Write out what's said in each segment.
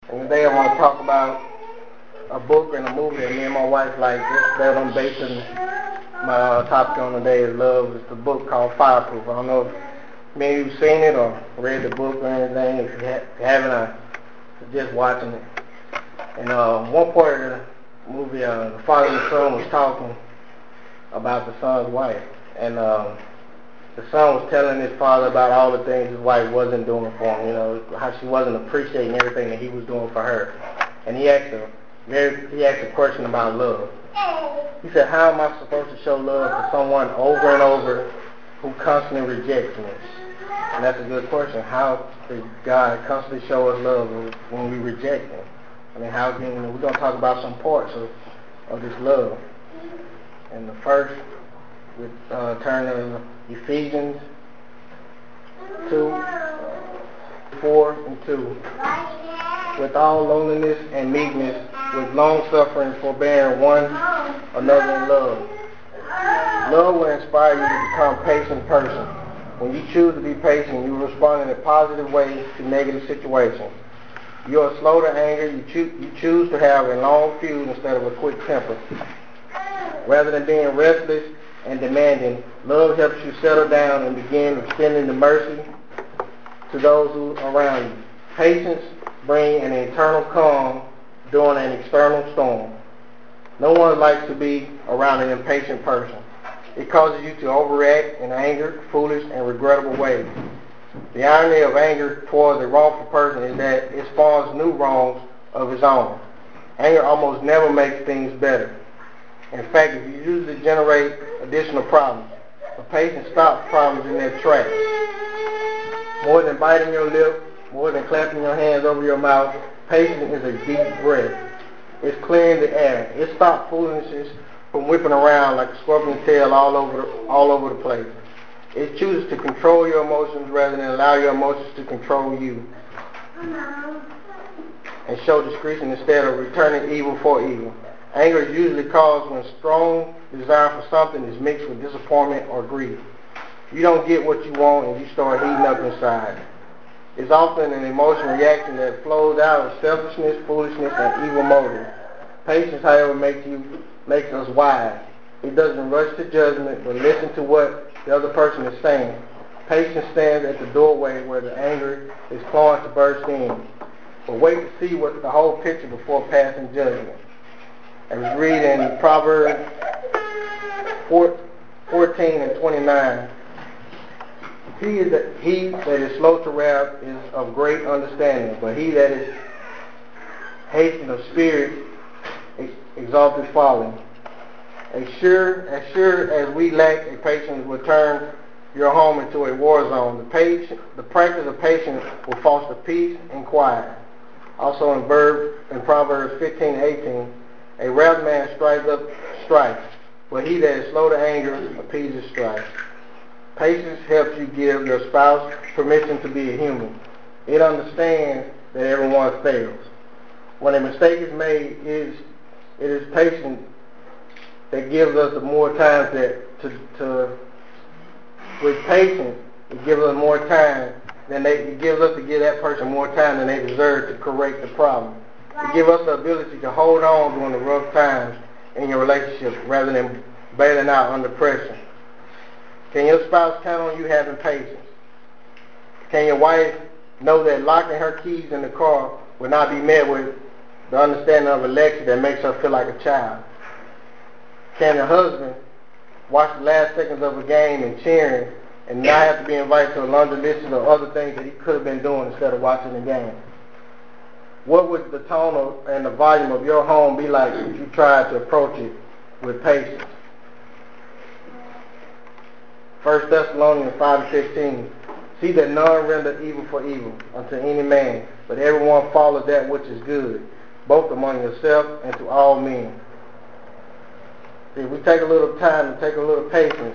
And today I want to talk about a book and a movie that me and my wife like. This that I'm basing my topic on today is love. It's a book called Fireproof. I don't know if many of you've seen it or read the book or anything. If you haven't, I suggest watching it. And one part of the movie, the father and the son was talking about the son's wife. And the son was telling his father about all the things his wife wasn't doing for him, how she wasn't appreciating everything that he was doing for her. And he asked a question about love. He said, how am I supposed to show love to someone over and over who constantly rejects me? And that's a good question. How does God constantly show us love when we reject him? I mean, we're going to talk about some parts of this love. And the first, we turn to Ephesians 2:4-2. With all loneliness and meekness, with long suffering, forbearing one another in love. Love will inspire you to become a patient person. When you choose to be patient, you respond in a positive way to negative situations. You are slow to anger. You choose to have a long fuse instead of a quick temper. Rather than being restless and demanding, love helps you settle down and begin extending the mercy to those who are around you. Patience brings an internal calm during an external storm. No one likes to be around an impatient person. It causes you to overreact in anger, foolish, and regrettable ways. The irony of anger towards a wrongful person is that it spawns new wrongs of its own. Anger almost never makes things better. In fact, if you use it to generate additional problems, but patience stops problems in their tracks. More than biting your lip, more than clapping your hands over your mouth, patience is a deep breath. It's clearing the air. It stops foolishness from whipping around like a scorpion's tail all over the place. It chooses to control your emotions rather than allow your emotions to control you. And show discretion instead of returning evil for evil. Anger is usually caused when strong desire for something is mixed with disappointment or grief. You don't get what you want and you start heating up inside. It's often an emotional reaction that flows out of selfishness, foolishness, and evil motives. Patience, however, makes us wise. It doesn't rush to judgment, but listen to what the other person is saying. Patience stands at the doorway where the anger is flowing to burst in. But wait to see what the whole picture before passing judgment. As we read in Proverbs 14:29, he that is slow to wrath is of great understanding, but he that is hasty of spirit exalted folly. As sure as we lack a patience will turn your home into a war zone, the practice of patience will foster peace and quiet. Also in Proverbs 15:18, a wrath man strikes up strife, but he that is slow to anger appeases strife. Patience helps you give your spouse permission to be a human. It understands that everyone fails. When a mistake is made, it is patience that gives us the more time with patience, it gives us more time it gives us to give that person more time than they deserve to correct the problem. It gives us the ability to hold on during the rough times in your relationship rather than bailing out under pressure. Can your spouse count on you having patience? Can your wife know that locking her keys in the car will not be met with the understanding of a lecture that makes her feel like a child? Can the husband watch the last seconds of a game and cheering and not have to be invited to a laundry list of other things that he could have been doing instead of watching the game? What would the tone and the volume of your home be like if you tried to approach it with patience? 1 Thessalonians 5:15. See that none render evil for evil unto any man, but everyone follow that which is good, both among yourself and to all men. If we take a little time and take a little patience,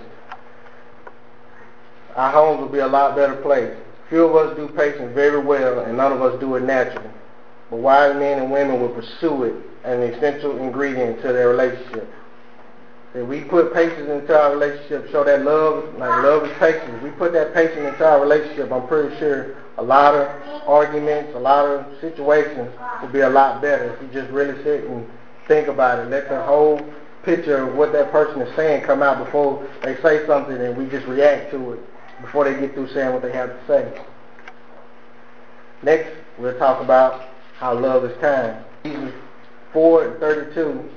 our homes will be a lot better place. Few of us do patience very well, and none of us do it naturally. But wise men and women will pursue it as an essential ingredient to their relationship. If we put patience into our relationship, show that love is patience. If we put that patience into our relationship, I'm pretty sure a lot of arguments, a lot of situations would be a lot better if you just really sit and think about it. Let the whole picture of what that person is saying come out before they say something, and we just react to it before they get through saying what they have to say. Next, we'll talk about how love is kind. Ephesians 4:32.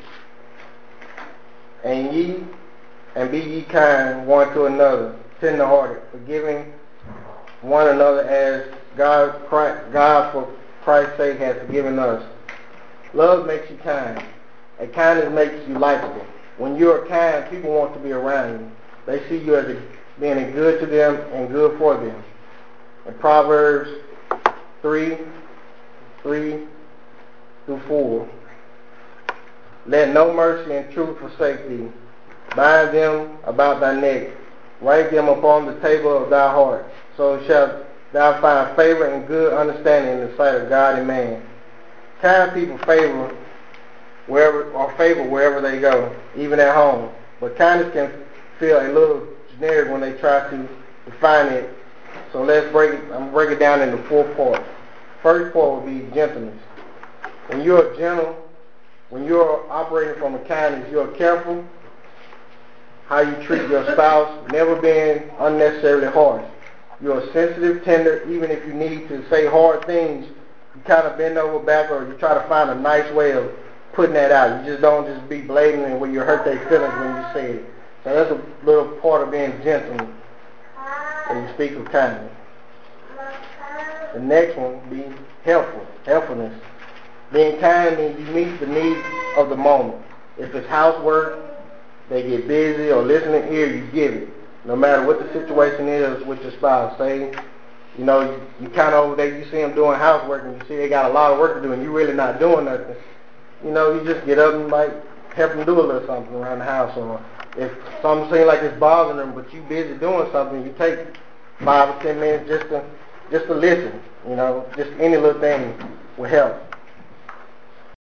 And be ye kind one to another, tender-hearted, forgiving one another as God for Christ's sake has forgiven us. Love makes you kind, and kindness makes you likable. When you're kind, people want to be around you. They see you as being good to them and good for them. In Proverbs 3:3-4. Let no mercy and truth forsake thee. Bind them about thy neck. Write them upon the table of thy heart. So shalt thou find favor and good understanding in the sight of God and man. Kind people favor wherever they go, even at home. But kindness can feel a little generic when they try to define it. So I'm going to break it down into 4 parts. First part will be gentleness. When you're gentle, when you're operating from a kindness, you're careful how you treat your spouse, never being unnecessarily harsh. You're sensitive, tender, even if you need to say hard things, you kind of bend over backward, or you try to find a nice way of putting that out. You just don't just be blatant when you hurt their feelings when you say it. So that's a little part of being gentle when you speak of kindness. The next one will be helpfulness. Being kind means you meet the needs of the moment. If it's housework, they get busy, or listening ear, you give it. No matter what the situation is with your spouse. Say, you kind of over there, you see them doing housework, and you see they got a lot of work to do, and you're really not doing nothing. You just get up and help them do a little something around the house. Or if something seems like it's bothering them, but you're busy doing something, you take 5 or 10 minutes just to listen. Just any little thing will help.